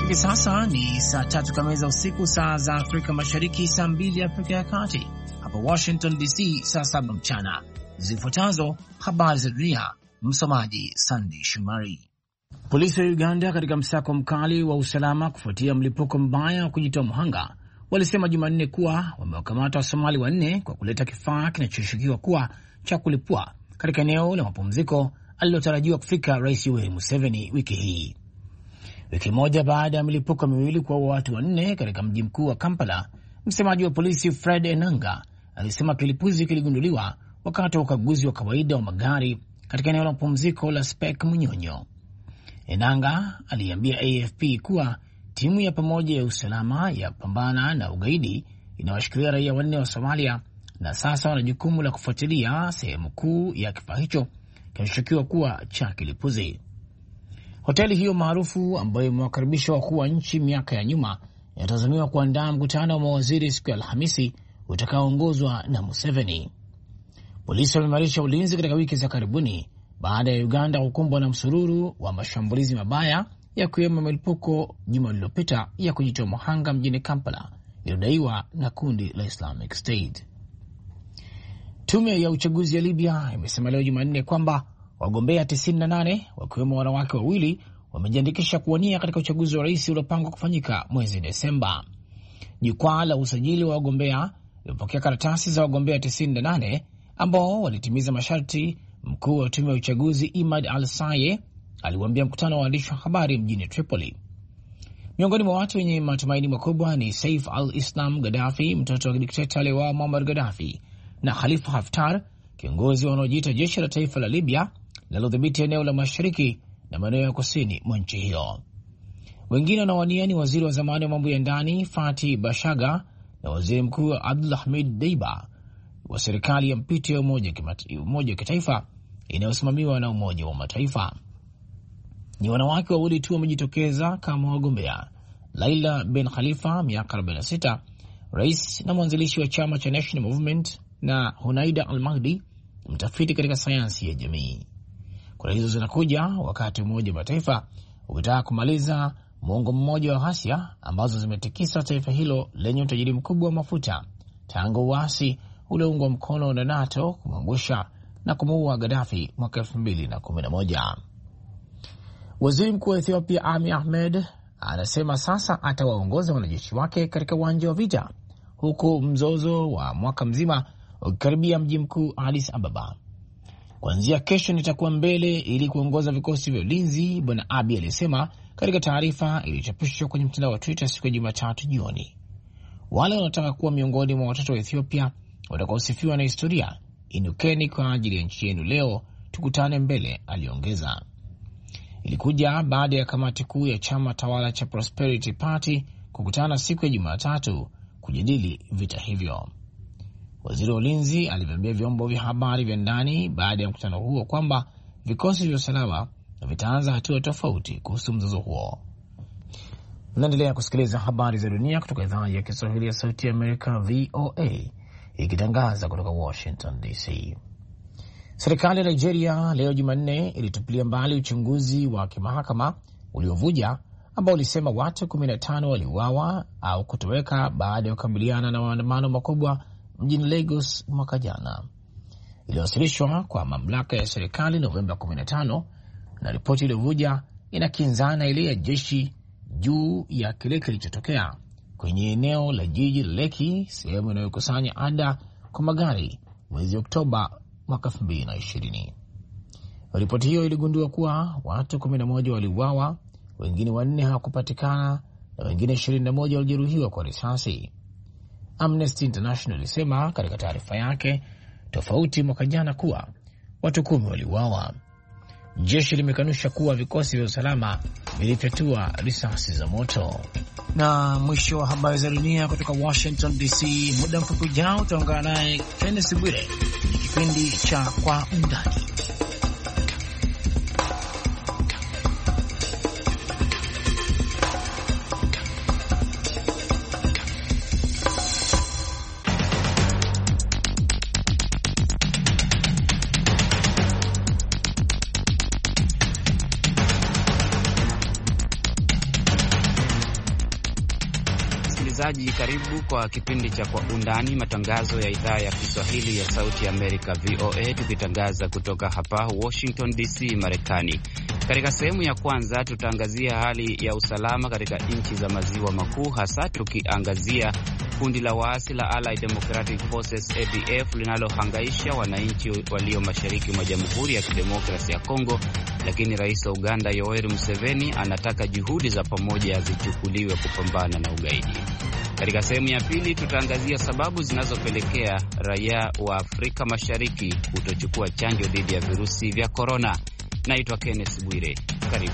Hivi sasa ni saa 3 kamili za usiku, saa za Afrika Mashariki, saa 2 Afrika ya Kati. Hapa Washington DC saa 7 mchana. Zifuatazo habari za dunia, msomaji Sandy Shumari. Polisi wa Uganda katika msako mkali wa usalama kufuatia mlipuko mbaya wa kujitoa mhanga walisema Jumanne kuwa wamewakamata Wasomali 4 kwa kuleta kifaa kinachoshukiwa kuwa cha kulipua katika eneo la mapumziko alilotarajiwa kufika Rais Yoweri Museveni wiki hii. Wiki moja baada ya milipuko miwili kuua watu 4 katika mji mkuu wa Kampala, msemaji wa polisi Fred Enanga alisema kilipuzi kiligunduliwa wakati wa ukaguzi wa kawaida wa magari katika eneo la mapumziko la Spek Munyonyo. Enanga aliambia AFP kuwa timu ya pamoja ya usalama ya pambana na ugaidi inawashikilia raia 4 wa Somalia na sasa wana jukumu la kufuatilia sehemu kuu ya kifaa hicho kinachoshukiwa kuwa cha kilipuzi. Hoteli hiyo maarufu ambayo imewakaribisha wakuu wa nchi miaka ya nyuma inatazamiwa kuandaa mkutano wa mawaziri siku ya Alhamisi utakaoongozwa na Museveni. Polisi wameimarisha ulinzi katika wiki za karibuni baada ya Uganda kukumbwa na msururu wa mashambulizi mabaya ya kuwemo milipuko juma lililopita ya kujitoa mhanga mjini Kampala iliyodaiwa na kundi la Islamic State. Tume ya uchaguzi ya Libya imesema leo Jumanne kwamba wagombea 98 wakiwemo wanawake 2 wamejiandikisha kuwania katika uchaguzi wa rais uliopangwa kufanyika mwezi Desemba. Jukwaa la usajili wa wagombea limepokea karatasi za wagombea 98 ambao walitimiza masharti. Mkuu wa tume ya uchaguzi Imad Al-Saye aliwaambia mkutano wa waandishi wa habari mjini Tripoli. Miongoni mwa watu wenye matumaini makubwa ni Saif al-Islam Gaddafi, mtoto wa dikteta aliyeuawa Muammar Gaddafi, na Khalifa Haftar, kiongozi wanaojiita jeshi la taifa la Libya linalodhibiti eneo la mashariki na maeneo ya kusini mwa nchi hiyo. Wengine wanawania ni waziri wa zamani wa mambo ya ndani Fati Bashaga na waziri mkuu Abdulhamid Deiba wa serikali ya mpito ya umoja wa kitaifa inayosimamiwa na Umoja wa Mataifa. Ni wanawake 2 tu wamejitokeza kama wagombea: Laila Ben Khalifa, miaka 46, rais na mwanzilishi wa chama cha National Movement, na Hunaida Al-Mahdi, mtafiti katika sayansi ya jamii. Kura hizo zinakuja wakati Umoja wa Mataifa ukitaka kumaliza muongo mmoja wa ghasia ambazo zimetikisa taifa hilo lenye utajiri mkubwa wa mafuta tangu uasi ulioungwa mkono na NATO kumwangusha na kumuua Gaddafi mwaka 2011. Waziri Mkuu wa Ethiopia Abiy Ahmed anasema sasa atawaongoza wanajeshi wake katika uwanja wa vita, huku mzozo wa mwaka mzima ukikaribia mji mkuu Addis Ababa. Kuanzia kesho nitakuwa mbele ili kuongoza vikosi vya ulinzi, Bwana Abiy alisema katika taarifa iliyochapishwa kwenye mtandao wa Twitter siku ya Jumatatu jioni. Wale wanaotaka kuwa miongoni mwa watoto wa Ethiopia watakaosifiwa na historia, inukeni kwa ajili ya nchi yenu leo, tukutane mbele, aliongeza. Ilikuja baada ya kamati kuu ya chama tawala cha Prosperity Party kukutana siku ya Jumatatu kujadili vita hivyo. Waziri wa ulinzi aliviambia vyombo vya habari vya ndani baada ya mkutano huo kwamba vikosi vya usalama vitaanza hatua tofauti kuhusu mzozo huo. Unaendelea kusikiliza habari za dunia kutoka idhaa ya Kiswahili ya Sauti ya Amerika, VOA, ikitangaza kutoka Washington DC. Serikali ya Nigeria leo Jumanne ilitupilia mbali uchunguzi wa kimahakama uliovuja ambao ulisema watu 15 waliuawa au kutoweka baada ya kukabiliana na maandamano makubwa mjini Lagos mwaka jana. Iliwasilishwa kwa mamlaka ya serikali Novemba 15, na ripoti iliyovuja inakinzana ile ya jeshi juu ya kile kilichotokea kwenye eneo la jiji la Lekki, sehemu inayokusanya ada kwa magari, mwezi Oktoba mwaka 2020. Ripoti hiyo iligundua kuwa watu 11 waliuawa, wengine 4 hawakupatikana na wengine 21 walijeruhiwa kwa risasi. Amnesty International ilisema katika taarifa yake tofauti mwaka jana kuwa watu 10 waliuawa. Jeshi limekanusha kuwa vikosi vya usalama vilifyatua risasi za moto. Na mwisho wa habari za dunia kutoka Washington DC. Muda mfupi ujao utaungana naye Kenneth Bwire kwenye kipindi cha Kwa Undani. msikilizaji, karibu kwa kipindi cha Kwa Undani, matangazo ya idhaa ya Kiswahili ya Sauti ya Amerika, VOA, tukitangaza kutoka hapa Washington DC, Marekani. Katika sehemu ya kwanza tutaangazia hali ya usalama katika nchi za maziwa makuu, hasa tukiangazia kundi la waasi la Allied Democratic Forces ADF linalohangaisha wananchi walio mashariki mwa Jamhuri ya Kidemokrasia ya Kongo, lakini Rais wa Uganda Yoweri Museveni anataka juhudi za pamoja zichukuliwe kupambana na ugaidi. Katika sehemu ya pili tutaangazia sababu zinazopelekea raia wa Afrika Mashariki kutochukua chanjo dhidi ya virusi vya korona. Naitwa Kenneth Bwire. Karibu.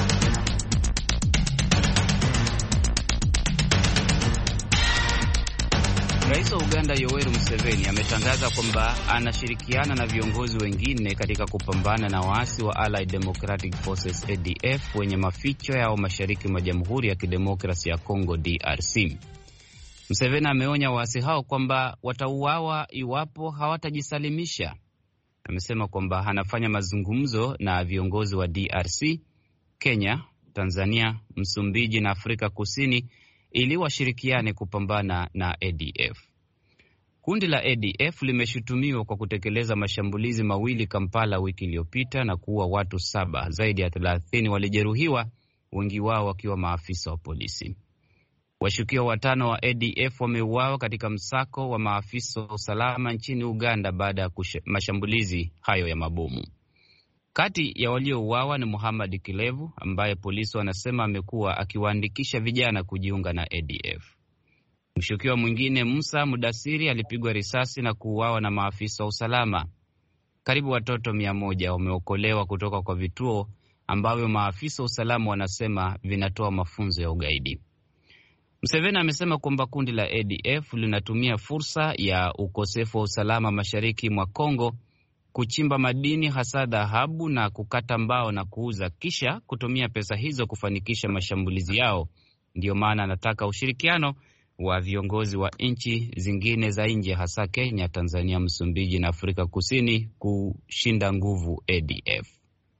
Rais wa Uganda Yoweri Museveni ametangaza kwamba anashirikiana na viongozi wengine katika kupambana na waasi wa Allied Democratic Forces ADF wenye maficho yao mashariki mwa Jamhuri ya Kidemokrasia ya Kongo DRC. Museveni ameonya waasi hao kwamba watauawa iwapo hawatajisalimisha. Amesema kwamba anafanya mazungumzo na viongozi wa DRC, Kenya, Tanzania, Msumbiji na Afrika Kusini ili washirikiane kupambana na ADF. Kundi la ADF limeshutumiwa kwa kutekeleza mashambulizi mawili Kampala wiki iliyopita na kuua watu 7. Zaidi ya 30 walijeruhiwa, wengi wao wakiwa maafisa wa polisi. Washukiwa 5 wa ADF wameuawa katika msako wa maafisa wa usalama nchini Uganda baada ya mashambulizi hayo ya mabomu. Kati ya waliouawa ni Muhammad Kilevu ambaye polisi wanasema amekuwa akiwaandikisha vijana kujiunga na ADF. Mshukiwa mwingine Musa Mudasiri alipigwa risasi na kuuawa na maafisa wa usalama. Karibu watoto 100 wameokolewa kutoka kwa vituo ambavyo maafisa wa usalama wanasema vinatoa mafunzo ya ugaidi. Museveni amesema kwamba kundi la ADF linatumia fursa ya ukosefu wa usalama mashariki mwa Kongo kuchimba madini hasa dhahabu na kukata mbao na kuuza, kisha kutumia pesa hizo kufanikisha mashambulizi yao. Ndio maana anataka ushirikiano wa viongozi wa nchi zingine za nje, hasa Kenya, Tanzania, Msumbiji na Afrika Kusini kushinda nguvu ADF.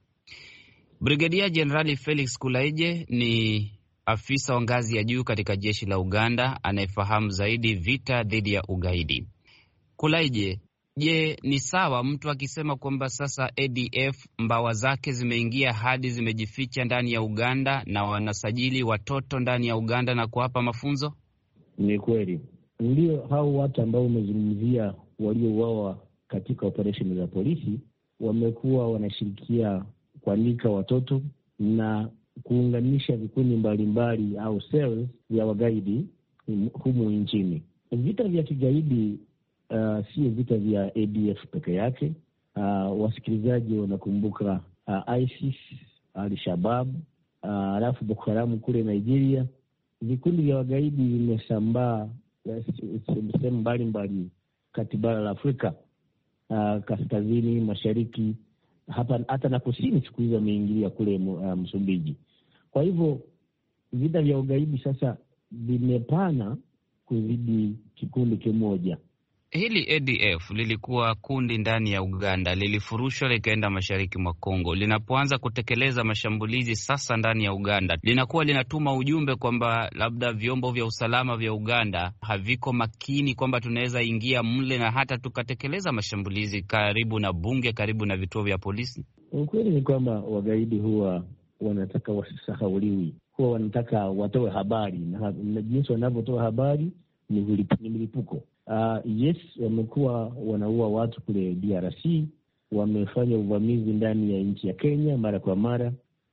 Brigedia Jenerali Felix Kulaije ni afisa wa ngazi ya juu katika jeshi la Uganda anayefahamu zaidi vita dhidi ya ugaidi. Kulaije, je, ni sawa mtu akisema kwamba sasa ADF mbawa zake zimeingia hadi zimejificha ndani ya Uganda na wanasajili watoto ndani ya Uganda na kuwapa mafunzo? Ni kweli. Ndio, hao watu ambao umezungumzia waliouawa katika operesheni za polisi wamekuwa wanashirikia kuandika watoto na kuunganisha vikundi mbalimbali au cells vya wagaidi humu nchini. Vita vya kigaidi sio vita vya ADF peke yake. Wasikilizaji wanakumbuka ISIS, Al-Shabaab, alafu Boko Haram kule Nigeria. Vikundi vya wagaidi vimesambaa sehemu mbalimbali kati bara la Afrika, kaskazini, mashariki, hata na kusini. Siku hizo wameingilia kule Msumbiji. Kwa hivyo vita vya ugaidi sasa vimepana kuzidi kikundi kimoja. Hili ADF lilikuwa kundi ndani ya Uganda, lilifurushwa likaenda mashariki mwa Kongo. Linapoanza kutekeleza mashambulizi sasa ndani ya Uganda, linakuwa linatuma ujumbe kwamba labda vyombo vya usalama vya Uganda haviko makini, kwamba tunaweza ingia mle na hata tukatekeleza mashambulizi karibu na bunge, karibu na vituo vya polisi. Ukweli ni kwamba wagaidi huwa wanataka wasisahauliwi, huwa wanataka watoe habari, na jinsi wanavyotoa habari ni milipuko. Yes, wamekuwa wanaua watu kule DRC, wamefanya uvamizi ndani ya nchi ya Kenya mara kwa mara.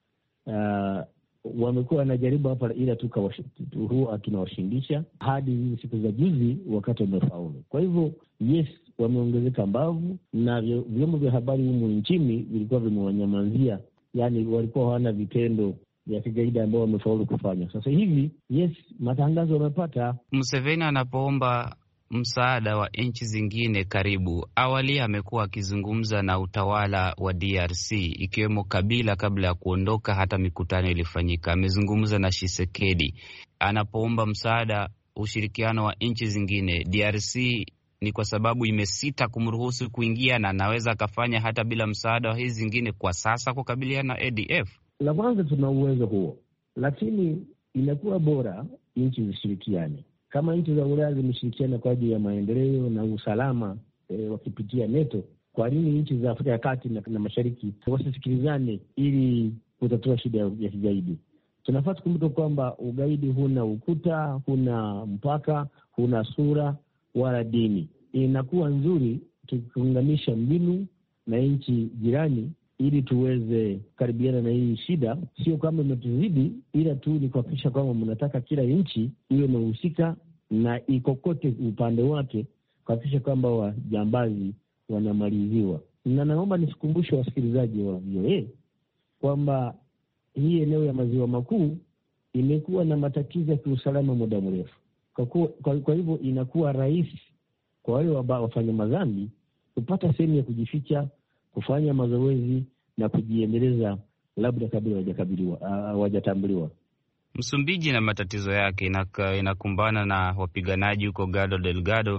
Wamekuwa wanajaribu hapa, ila huwa tunawashindisha hadi siku za juzi wakati wamefaulu. Kwa hivyo yes, wameongezeka mbavu, na vyombo vya habari humu nchini vilikuwa vimewanyamazia, yani walikuwa hawana vitendo vya kigaidi ambao wamefaulu kufanya. Sasa hivi yes, matangazo wamepata. Museveni anapoomba msaada wa nchi zingine karibu, awali amekuwa akizungumza na utawala wa DRC ikiwemo Kabila kabla ya kuondoka, hata mikutano ilifanyika. Amezungumza na Tshisekedi. Anapoomba msaada, ushirikiano wa nchi zingine, DRC ni kwa sababu imesita kumruhusu kuingia, na anaweza akafanya hata bila msaada wa hizi zingine kwa sasa kukabiliana na ADF. La kwanza, tuna uwezo huo, lakini inakuwa bora nchi zishirikiane. Kama nchi za Ulaya zimeshirikiana kwa ajili ya maendeleo na usalama wakipitia NATO, kwa nini nchi za Afrika ya Kati na Mashariki wasisikilizane ili kutatua shida ya kigaidi? Tunafaa tukumbuke kwamba ugaidi huna ukuta, huna mpaka, huna sura wala dini. Inakuwa nzuri tukiunganisha mbinu na nchi jirani ili tuweze kukaribiana na hii shida. Sio kama imetuzidi, ila tu ni kuhakikisha kwamba mnataka kila nchi iwe imehusika na ikokote upande wake kuhakikisha kwamba wajambazi wanamaliziwa. Na naomba nisikumbushe wasikilizaji wa VOA kwamba hii eneo ya maziwa makuu imekuwa na matatizo ya kiusalama muda mrefu. Kwa hivyo inakuwa rahisi kwa wale wafanya madhambi kupata sehemu ya kujificha, kufanya mazoezi na kujiendeleza, labda kabla hawajatambuliwa. Msumbiji na matatizo yake inakumbana na wapiganaji huko Cabo Delgado.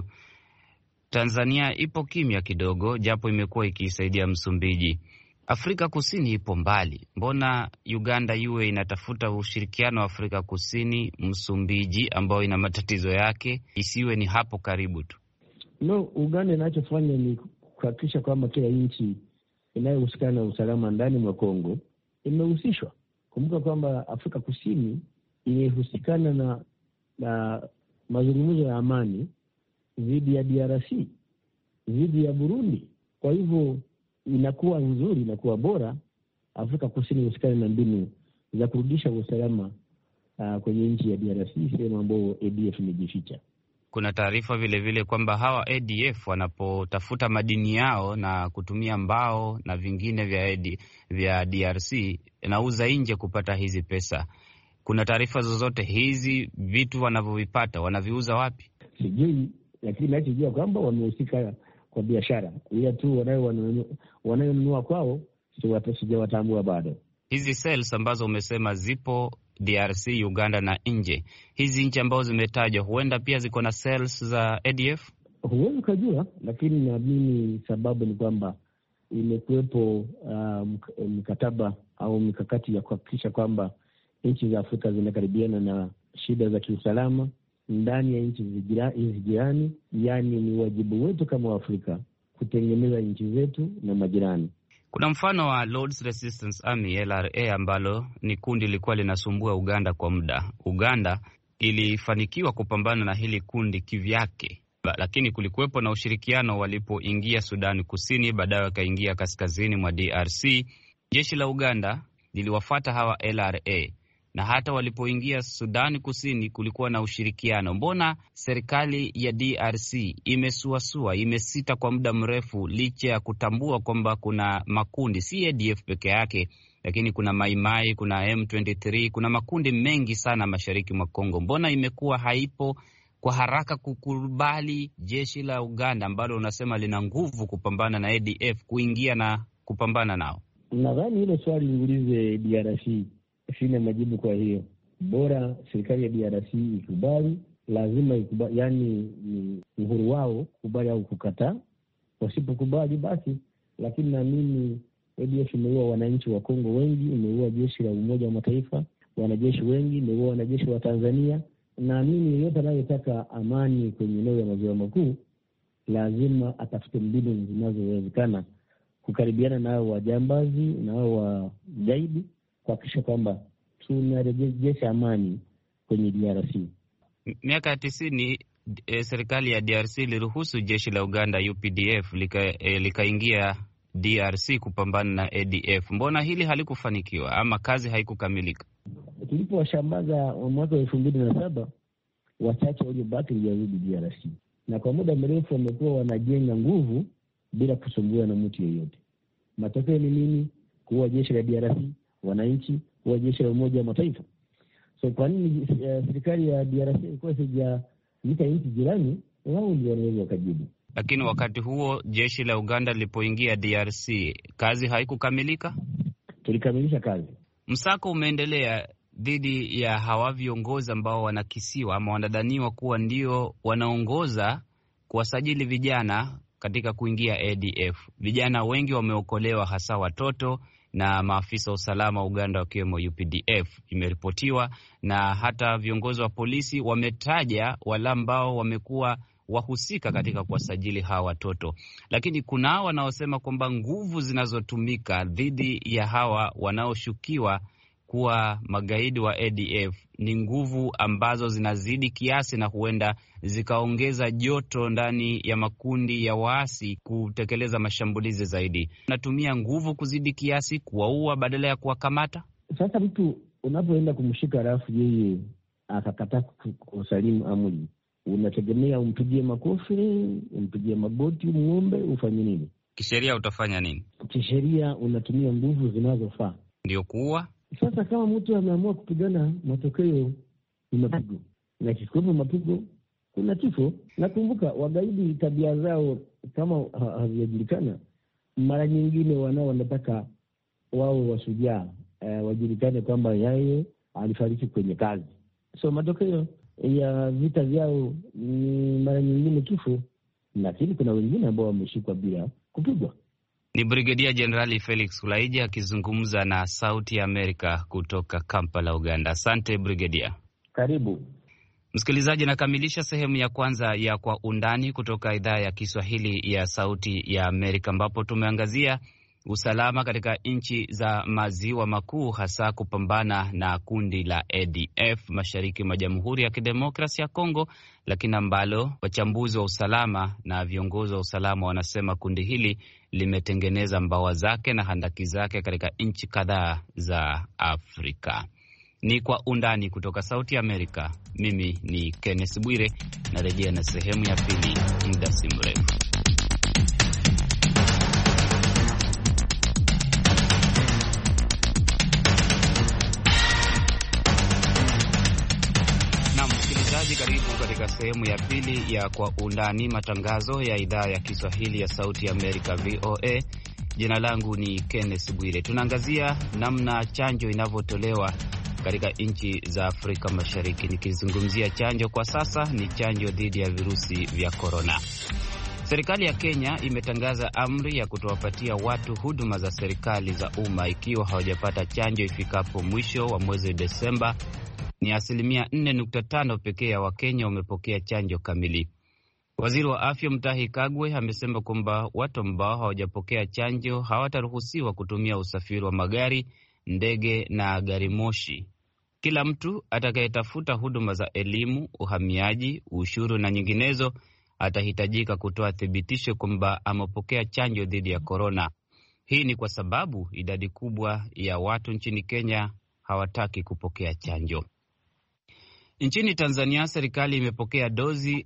Tanzania ipo kimya kidogo, japo imekuwa ikisaidia Msumbiji. Afrika Kusini ipo mbali. Mbona Uganda iwe inatafuta ushirikiano wa Afrika Kusini, Msumbiji ambao ina matatizo yake isiwe ni hapo karibu tu? No, Uganda inachofanya ni kuhakikisha kwamba kila nchi inayohusikana na usalama ndani mwa Kongo imehusishwa. Kumbuka kwamba Afrika Kusini imehusikana na mazungumzo ya amani dhidi ya DRC, dhidi ya Burundi. Kwa hivyo inakuwa nzuri, inakuwa bora Afrika Kusini husikana na mbinu za kurudisha usalama kwenye nchi ya DRC, sehemu ambayo ADF imejificha. Kuna taarifa vile vile kwamba hawa ADF wanapotafuta madini yao na kutumia mbao na vingine vya DRC nauza nje kupata hizi pesa. Kuna taarifa zozote hizi vitu wanavyovipata wanaviuza wapi? Sijui, lakini nachojua kwamba wamehusika kwa biashara. Ila tu wanayonunua kwao sijawatambua bado. Hizi cells ambazo umesema zipo DRC, Uganda na nje, hizi nchi ambazo zimetajwa huenda pia ziko na cells za ADF? Huwezi ukajua, lakini naamini sababu ni kwamba imekuwepo mkataba au mikakati ya kuhakikisha kwamba nchi za Afrika zinakaribiana na shida za kiusalama ndani ya nchi hizi jirani. Yaani ni wajibu wetu kama Waafrika kutengeneza nchi zetu na majirani. Kuna mfano wa Lord's Resistance Army LRA ambalo ni kundi lilikuwa linasumbua Uganda kwa muda. Uganda ilifanikiwa kupambana na hili kundi kivyake, lakini kulikuwepo na ushirikiano walipoingia Sudani Kusini, baadaye wakaingia kaskazini mwa DRC. Jeshi la Uganda liliwafuata hawa LRA, na hata walipoingia Sudani Kusini kulikuwa na ushirikiano. Mbona serikali ya DRC imesuasua, imesita kwa muda mrefu, licha ya kutambua kwamba kuna makundi, si ADF peke yake, lakini kuna Maimai, kuna M23, kuna makundi mengi sana mashariki mwa Kongo? Mbona imekuwa haipo kwa haraka kukubali jeshi la Uganda ambalo unasema lina nguvu kupambana na ADF kuingia na kupambana nao? Nadhani hilo swali liulize DRC. Sina majibu. Kwa hiyo bora serikali ya DRC ikubali, lazima ikubali, yani ni uhuru wao kubali au kukataa. Wasipokubali basi, lakini naamini ADF imeua wananchi wa Kongo wengi, imeua jeshi la Umoja wa Mataifa, wanajeshi wengi, imeua wanajeshi wa Tanzania. Naamini yeyote anayetaka amani kwenye eneo ya maziwa makuu lazima atafute mbinu zinazowezekana kukaribiana na hao wajambazi na hao wagaidi, kuhakikisha kwamba tunarejesha amani kwenye DRC. Miaka ya 90 serikali ya DRC iliruhusu jeshi la Uganda UPDF likaingia DRC kupambana na ADF. Mbona hili halikufanikiwa ama kazi haikukamilika? Tulipowashambaza mwaka wa 2007, wachache waliobaki walirudi DRC, na kwa muda mrefu wamekuwa wanajenga nguvu bila kusumbua na mtu yeyote. Matokeo ni nini? Kuwa jeshi la DRC, wananchi, kuwa jeshi la Umoja wa Mataifa. So kwa nini serikali ya DRC ilikuwa sijaita nchi jirani? Wao ndio wanaweza wakajibu. Lakini wakati huo jeshi la Uganda lilipoingia DRC, kazi haikukamilika? Tulikamilisha kazi. Msako umeendelea dhidi ya hawa viongozi ambao wanakisiwa ama wanadhaniwa kuwa ndio wanaongoza kuwasajili vijana katika kuingia ADF. Vijana wengi wameokolewa, hasa watoto. na maafisa wa usalama wa Uganda wakiwemo UPDF. Imeripotiwa na hata viongozi wa polisi wametaja wale ambao wamekuwa wahusika katika kuwasajili hawa watoto. Lakini kuna wanaosema kwamba nguvu zinazotumika dhidi ya hawa wanaoshukiwa kuwa magaidi wa ADF ni nguvu ambazo zinazidi kiasi na huenda zikaongeza joto ndani ya makundi ya waasi kutekeleza mashambulizi zaidi. Natumia nguvu kuzidi kiasi kuwaua badala ya kuwakamata. Sasa mtu unapoenda kumshika rafu yeye akakataa kusalimu amri, unategemea umpigie makofi, umpigie magoti, muombe, ufanye nini? Kisheria utafanya nini? Kisheria unatumia nguvu zinazofaa. Ndio kuua? Sasa kama mtu ameamua kupigana, matokeo ni mapigo, na kikuwepo mapigo kuna kifo. Nakumbuka wagaidi tabia zao kama hazijulikana, mara nyingine wanataka wao washujaa, wajulikane kwamba yeye alifariki kwenye kazi. So matokeo ya vita vyao ni mara nyingine kifo, lakini kuna wengine ambao wameshikwa bila kupigwa. Ni Brigedia Jenerali Felix Kulaija akizungumza na Sauti ya Amerika kutoka Kampala, Uganda. Asante Brigedia. Karibu. Msikilizaji, nakamilisha sehemu ya kwanza ya Kwa Undani kutoka idhaa ya Kiswahili ya Sauti ya Amerika, ambapo tumeangazia usalama katika nchi za maziwa makuu, hasa kupambana na kundi la ADF mashariki mwa Jamhuri ya Kidemokrasia ya Kongo, lakini ambalo wachambuzi wa usalama na viongozi wa usalama wanasema kundi hili limetengeneza mbawa zake na handaki zake katika nchi kadhaa za Afrika. Ni Kwa Undani kutoka Sauti ya Amerika. Mimi ni Kenneth Bwire, narejea na sehemu ya pili muda si mrefu. Karibu katika sehemu ya pili ya Kwa Undani, matangazo ya idhaa ya Kiswahili ya Sauti ya Amerika, VOA. Jina langu ni Kenneth Bwire. Tunaangazia namna chanjo inavyotolewa katika nchi za Afrika Mashariki. Nikizungumzia chanjo kwa sasa, ni chanjo dhidi ya virusi vya korona. Serikali ya Kenya imetangaza amri ya kutowapatia watu huduma za serikali za umma ikiwa hawajapata chanjo ifikapo mwisho wa mwezi Desemba. Ni 4.5% pekee ya Wakenya wamepokea chanjo kamili. Waziri wa Afya Mutahi Kagwe amesema kwamba watu ambao hawajapokea chanjo hawataruhusiwa kutumia usafiri wa magari, ndege na gari moshi. Kila mtu atakayetafuta huduma za elimu, uhamiaji, ushuru na nyinginezo atahitajika kutoa thibitisho kwamba amepokea chanjo dhidi ya korona. Hii ni kwa sababu idadi kubwa ya watu nchini Kenya hawataki kupokea chanjo. Nchini Tanzania, serikali imepokea dozi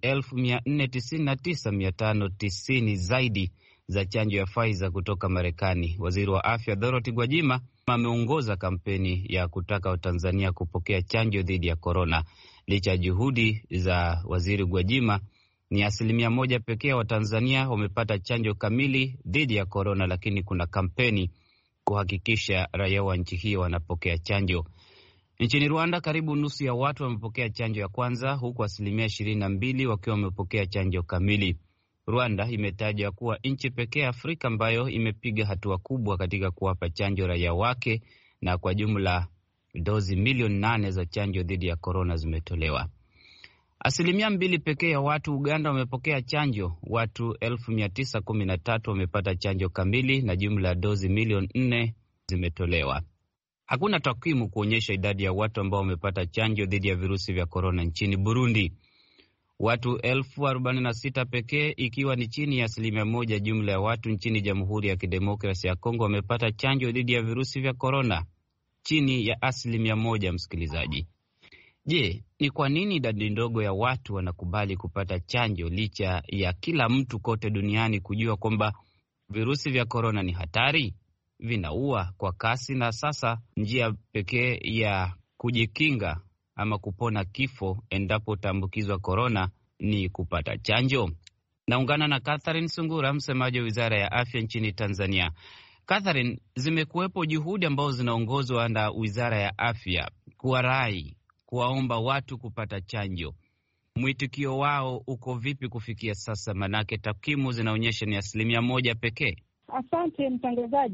499,590 zaidi za chanjo ya Pfizer kutoka Marekani. Waziri wa Afya Dorothy Gwajima ameongoza kampeni ya kutaka Watanzania kupokea chanjo dhidi ya korona. Licha ya juhudi za Waziri Gwajima, ni 1% pekee wa Tanzania wamepata chanjo kamili dhidi ya korona, lakini kuna kampeni kuhakikisha raia wa nchi hiyo wanapokea chanjo. Nchini Rwanda, karibu nusu ya watu wamepokea chanjo ya kwanza, huku 22% wakiwa wamepokea chanjo kamili. Rwanda imetajwa kuwa nchi pekee Afrika ambayo imepiga hatua kubwa katika kuwapa chanjo raia wake, na kwa jumla dozi milioni 8 za chanjo dhidi ya korona zimetolewa. 2% pekee ya watu Uganda wamepokea chanjo. Watu 913 wamepata chanjo kamili na jumla ya dozi milioni 4 zimetolewa. Hakuna takwimu kuonyesha idadi ya watu ambao wamepata chanjo dhidi ya virusi vya korona nchini Burundi. Watu 46,000 pekee, ikiwa ni chini ya 1% jumla ya watu nchini Jamhuri ya Kidemokrasia ya Kongo wamepata chanjo dhidi ya virusi vya korona, chini ya 1%. Msikilizaji, je, ni kwa nini idadi ndogo ya watu wanakubali kupata chanjo licha ya kila mtu kote duniani kujua kwamba virusi vya korona ni hatari, vinaua kwa kasi, na sasa njia pekee ya kujikinga ama kupona kifo endapo utaambukizwa korona ni kupata chanjo? Naungana na Catherine Sungura, msemaji wa Wizara ya Afya nchini Tanzania. Catherine, zimekuwepo juhudi ambazo zinaongozwa na Wizara ya Afya kuwarai, kuwaomba watu kupata chanjo. Mwitikio wao uko vipi kufikia sasa? Manake takwimu zinaonyesha ni 1% pekee. Asante mtangazaji.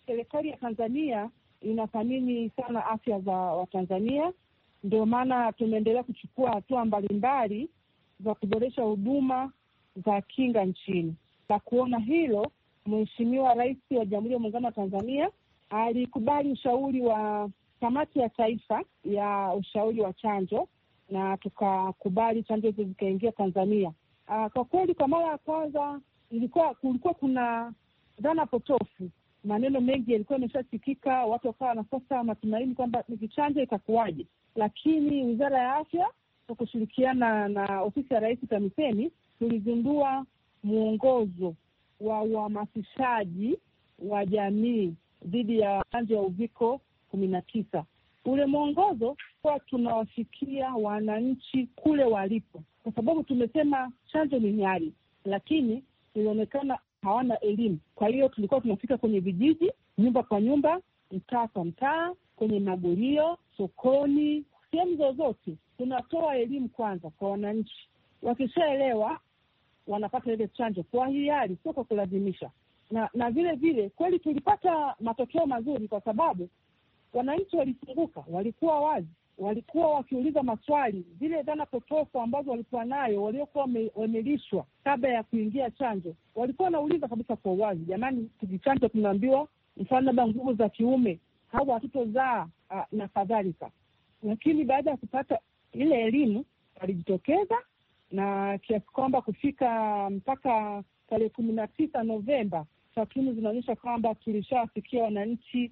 serikali ya Tanzania inathamini sana afya za Watanzania, ndio maana tumeendelea kuchukua hatua mbalimbali za kuboresha huduma za kinga nchini. Na kuona hilo, Mheshimiwa Rais wa Jamhuri ya Muungano wa Tanzania alikubali ushauri wa Kamati ya Taifa ya ushauri wa chanjo, na tukakubali chanjo hizo zikaingia Tanzania. Kwa kweli kwa mara ya kwanza kulikuwa kuna dhana potofu, maneno mengi yalikuwa yameshasikika, watu wakawa wanakosa matumaini kwamba nikichanjo itakuwaje. Lakini Wizara ya Afya kwa kushirikiana na Ofisi ya Rais TAMISEMI tulizindua mwongozo wa uhamasishaji wa jamii dhidi ya chanjo ya uviko 19. Ule mwongozo kwa tunawafikia wananchi kule walipo, kwa sababu tumesema chanjo ni hiari, lakini ilionekana hawana elimu. Kwa hiyo tulikuwa tunafika kwenye vijiji, nyumba kwa nyumba, mtaa kwa mtaa, kwenye magulio, sokoni, sehemu zozote. Tunatoa elimu kwanza kwa wananchi. Wakishaelewa wanapata ile chanjo kwa hiari, sio kwa kulazimisha. Na vile vile kweli tulipata matokeo mazuri, kwa sababu wananchi walifunguka, walikuwa wazi, walikuwa wakiuliza maswali. Zile dhana potofu ambazo walikuwa nayo, waliokuwa wamelishwa kabla ya kuingia chanjo, walikuwa wanauliza kabisa kwa wazi, jamani, tukichanja tunaambiwa mfano labda nguvu za kiume au hatutozaa na kadhalika. Lakini baada ya kupata ile elimu walijitokeza, na kiasi kwamba kufika mpaka tarehe 19 Novemba takwimu zinaonyesha kwamba tulishafikia wananchi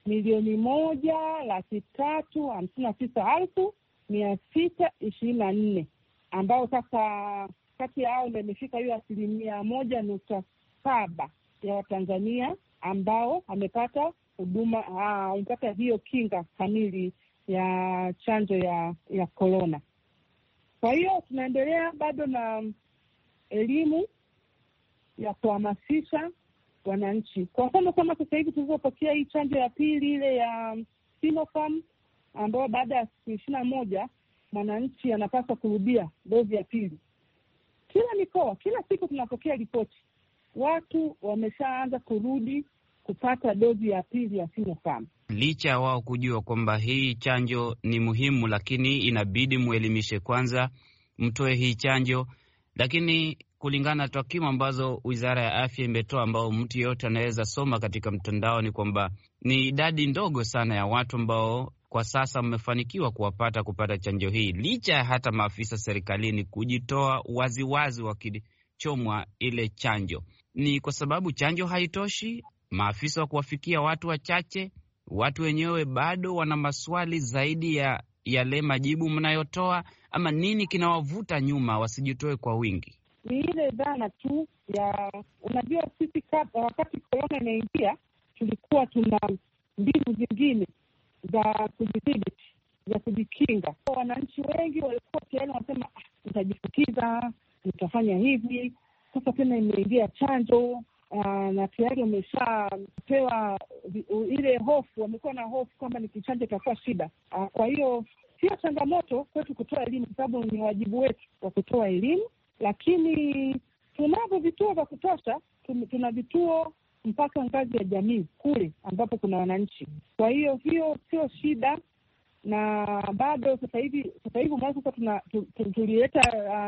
1,359,624 ambao sasa kati ya hao ndio imefika hiyo 1.7% ya Watanzania ambao amepata huduma, amepata hiyo kinga kamili ya chanjo ya corona. Kwa hiyo tunaendelea bado na elimu ya kuhamasisha wananchi. Kwa mfano kama sasa hivi tulipokea hii chanjo ya pili ile ya Sinopharm, ambayo baada ya siku 21 mwananchi anapaswa kurudia dozi ya pili. Kila mikoa, kila siku tunapokea ripoti, watu wameshaanza kurudi kupata dozi ya pili ya Sinopharm. Licha ya wao kujua kwamba hii chanjo ni muhimu, lakini inabidi muelimishe kwanza, mtoe hii chanjo. Lakini kulingana na takwimu ambazo Wizara ya Afya imetoa, ambao mtu yeyote anaweza soma katika mtandao, ni kwamba ni idadi ndogo sana ya watu ambao kwa sasa mmefanikiwa kupata chanjo hii, licha ya hata maafisa serikalini kujitoa waziwazi wakichomwa ile chanjo. Ni kwa sababu chanjo haitoshi, maafisa wa kuwafikia watu wachache, watu wenyewe bado wana maswali zaidi ya yale majibu mnayotoa, ama nini kinawavuta nyuma wasijitoe kwa wingi? Ni ile dhana tu ya, unajua sisi wakati corona inaingia tulikuwa tuna mbinu zingine za kujidhibiti, za kujikinga. Wananchi wengi walikuwa tayari wanasema nitajifukiza, nitafanya hivi. Sasa tena imeingia chanjo na tayari wameshapewa ile hofu, wamekuwa na hofu kwamba nikichanjo itakuwa shida. Kwa hiyo sio changamoto kwetu kutoa elimu, kwa sababu ni wajibu wetu wa kutoa elimu, lakini tunavyo vituo vya kutosha. Tuna vituo mpaka ngazi ya jamii kule ambapo kuna wananchi. Kwa hiyo sio shida, na bado sasa hivi mwanzo tulileta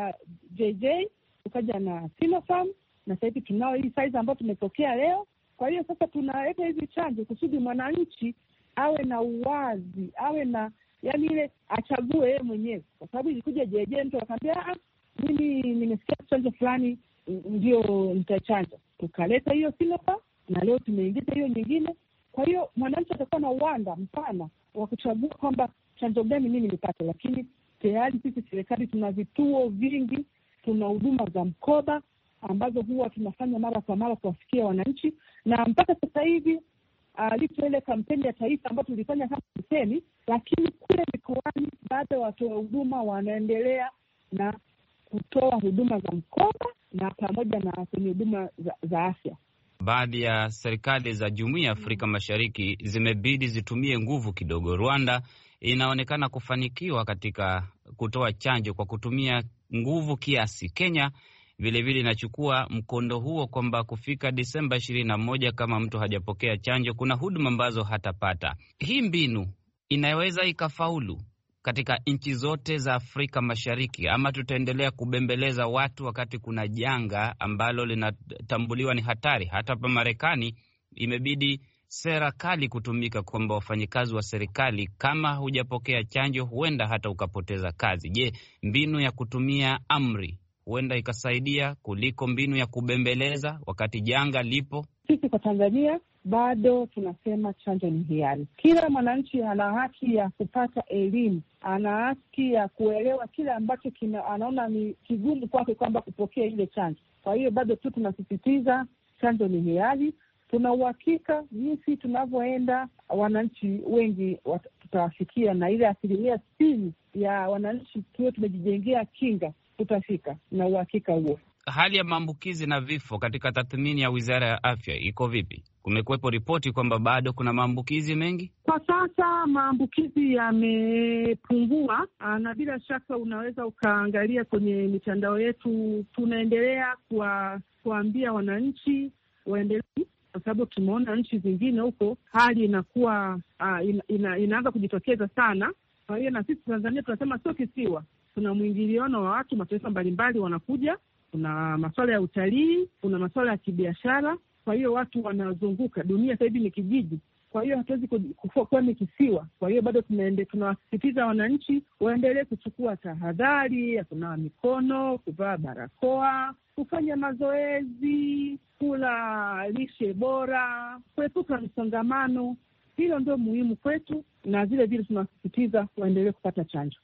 JJ, tukaja na Sinopharm, na sasa hivi tunao hii size ambayo tumepokea leo. Kwa hiyo sasa tunaleta hizi chanjo kusudi mwananchi awe na uwazi, awe na ile achague yeye mwenyewe, kwa sababu ilikuja JJ mtu akamwambia mimi nimesikia chanjo fulani ndio nitachanja, tukaleta hiyo Sinopharm na leo tumeingiza hiyo nyingine. Kwa hiyo mwananchi atakuwa na uwanda mpana wa kuchagua kwamba chanjo gani mimi nipate. Lakini tayari sisi serikali tuna vituo vingi, tuna huduma za mkoba ambazo huwa tunafanya mara kwa mara kuwafikia wananchi, na mpaka sasa hivi licha ile kampeni ya taifa ambayo tulifanya kama kusemi, lakini kule mikoani bado watoa huduma wanaendelea na kutoa huduma za mkoba na pamoja na kwenye huduma za afya. Baadhi ya serikali za Jumuiya ya Afrika Mashariki zimebidi zitumie nguvu kidogo. Rwanda inaonekana kufanikiwa katika kutoa chanjo kwa kutumia nguvu kiasi. Kenya vilevile inachukua mkondo huo kwamba kufika Disemba 21 kama mtu hajapokea chanjo, kuna huduma ambazo hatapata. Hii mbinu inaweza ikafaulu katika nchi zote za Afrika Mashariki, ama tutaendelea kubembeleza watu wakati kuna janga ambalo linatambuliwa ni hatari? Hata hapa Marekani imebidi sera kali kutumika kwamba wafanyikazi wa serikali, kama hujapokea chanjo huenda hata ukapoteza kazi. Je, mbinu ya kutumia amri huenda ikasaidia kuliko mbinu ya kubembeleza wakati janga lipo? Sisi kwa Tanzania bado tunasema chanjo ni hiari. Kila mwananchi ana haki ya kupata elimu, ana haki ya kuelewa kile ambacho anaona ni kigumu kwake kwamba kupokea ile chanjo. Kwa hiyo bado tu tunasisitiza chanjo ni hiari. Tuna uhakika jinsi tunavyoenda, wananchi wengi tutawafikia, na ile 60% ya wananchi tuwe tumejijengea kinga tutafika, na uhakika huo. Hali ya maambukizi na vifo katika tathmini ya Wizara ya Afya iko vipi? Kumekuwepo ripoti kwamba bado kuna maambukizi mengi. Kwa sasa maambukizi yamepungua, na bila shaka unaweza ukaangalia kwenye mitandao yetu. Tunaendelea kuambia wananchi waendelee, kwa sababu tumeona nchi zingine huko hali inakuwa inaanza kujitokeza sana. Kwa hiyo na sisi Tanzania tunasema sio kisiwa, kuna mwingiliano wa watu, mataifa mbalimbali wanakuja, kuna masuala ya utalii, kuna masuala ya kibiashara. Kwa hiyo watu wanazunguka dunia, sasa hivi ni kijiji. Kwa hiyo hatuwezi kuwa ni kisiwa. Kwa hiyo bado tunawasisitiza wananchi waendelee kuchukua tahadhari ya kunawa mikono, kuvaa barakoa, kufanya mazoezi, kula lishe bora, kuepuka msongamano. Hilo ndio muhimu kwetu, na vile vile tunawasisitiza waendelee kupata chanjo.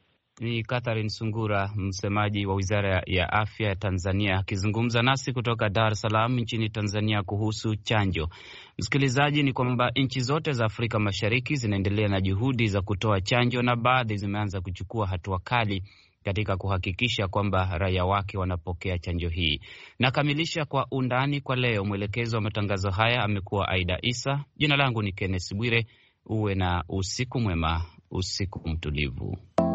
Ni Catherine Sungura, msemaji wa Wizara ya Afya ya Tanzania, akizungumza nasi kutoka Dar es Salaam nchini Tanzania kuhusu chanjo. Msikilizaji, ni kwamba nchi zote za Afrika Mashariki zinaendelea na juhudi za kutoa chanjo, na baadhi zimeanza kuchukua hatua kali katika kuhakikisha kwamba raia wake wanapokea chanjo hii. Nakamilisha Kwa Undani kwa leo. Mwelekezo wa matangazo haya amekuwa Aida Isa. Jina langu ni Kenneth Bwire. Uwe na usiku mwema, usiku mtulivu.